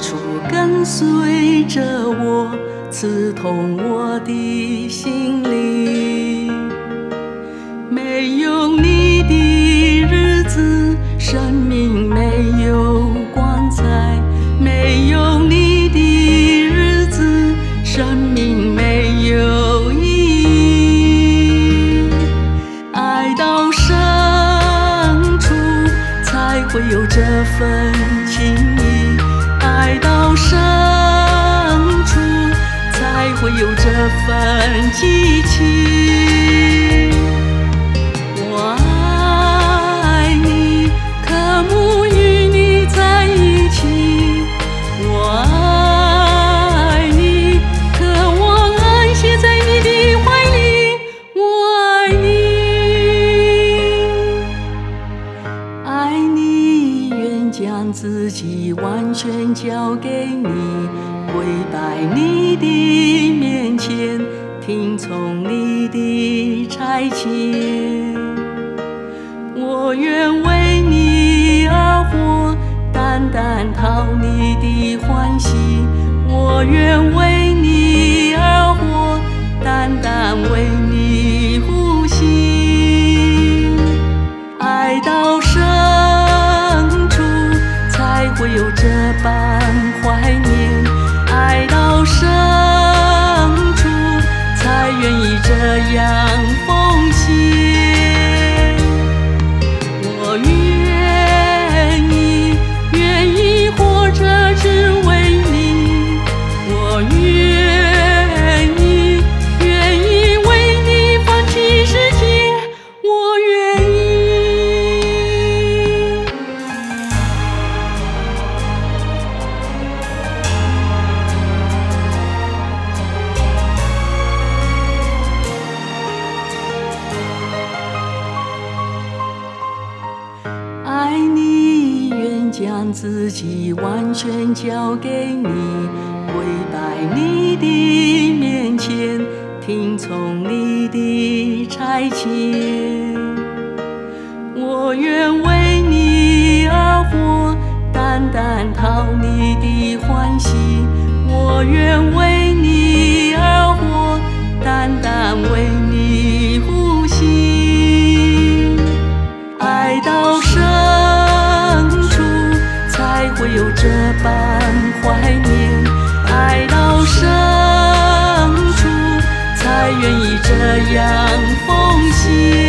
处跟随着我，刺痛我的心灵。没有你的日子，生命没有光彩；没有你的日子，生命没有意义。爱到深处，才会有这份情谊；爱到深处，才会有这份激情。我爱你，渴慕与你在一起。我爱你，渴望安歇在你的怀里。我爱你，爱你，愿将自己完全交给你，跪拜你的面前，听从你的差遣。我愿为你而活，单单讨你的欢喜。我愿为你而活，单单为你呼吸。爱到深处，才会有这般怀念；爱到深处，才愿意这样奉献。我愿意活着只为你。我愿意为你放弃世界。我愿意。爱你，愿将自己完全交给你，跪拜你的面前，听从你的差遣。我愿为你而活，单单讨你的欢喜。我愿为你而活，单单为你呼吸。爱到深处，才会有这般怀念；爱到深处，才愿意这样奉献。